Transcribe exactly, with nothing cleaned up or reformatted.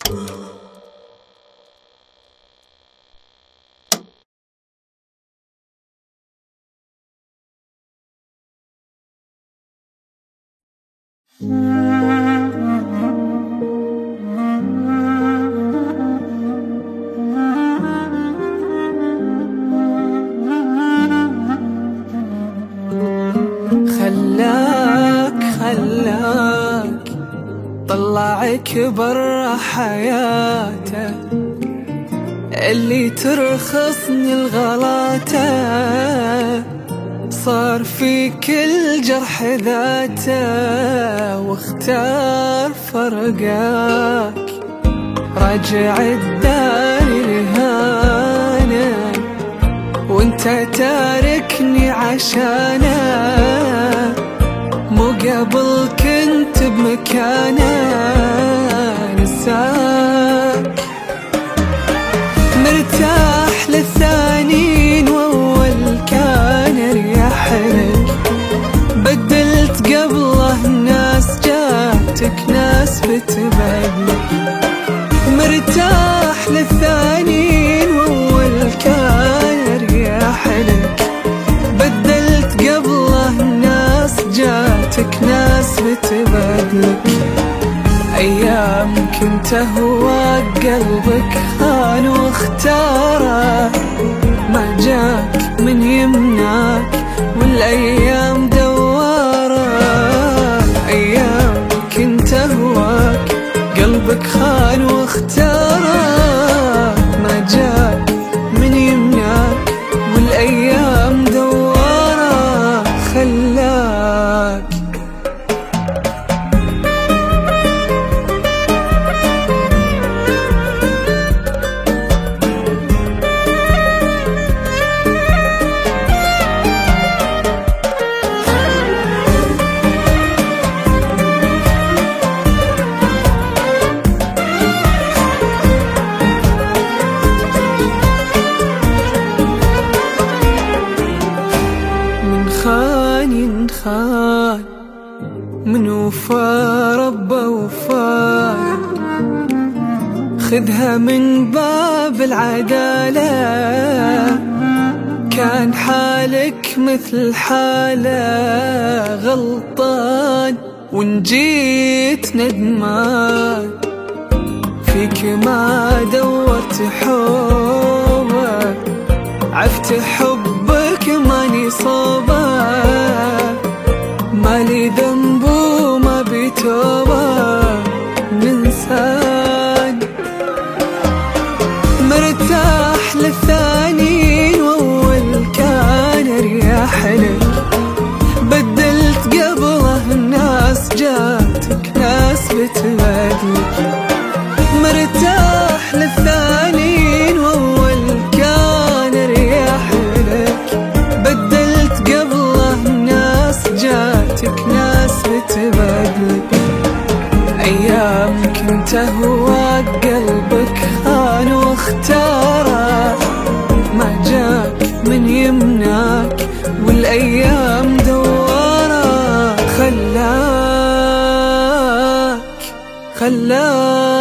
خلاك خلاك طلعك برا حياته اللي ترخصني الغلاته، صار في كل جرح ذاته واختار فرقاك. راجع الدار الهانه وانت تاركني عشانه، مو قبل كنت بمكانه نساك. مرتاح للثانين واول كان اريح لك، بدلت قبله ناس جاتك ناس بتبادلك. مرتاح للثانين واول كان اريح لك، بدلت قبله ناس جاتك ناس بتبادلك. أيام كنت أهواك قلبك خان واختاره، ما جاك من يمناك والأيام دواره. أيام كنت أهواك قلبك خان واختاره، ما جاك من يمناك والأيام دواره. خلاك خان خان من وفا رب وفا، خذها من باب العدالة. كان حالك مثل حاله غلطان وان جيت ندمان، فيك ما دورت حبك عفت حبك ماني صوبه. مالي ذنب وما بتوبه ننسان. مرتاح للثانين واول كان اريح لك، بدلت قبله الناس جاتك ناس بتبادلك. مرتاح للثانين واول كان اريح لك، بدلت قبله ناس جاتك ناس بتبادلك. أيام كنت أهواك قلبك خان واختاره، ما جاك من يمناك والأيام دواره. خلاك خلاك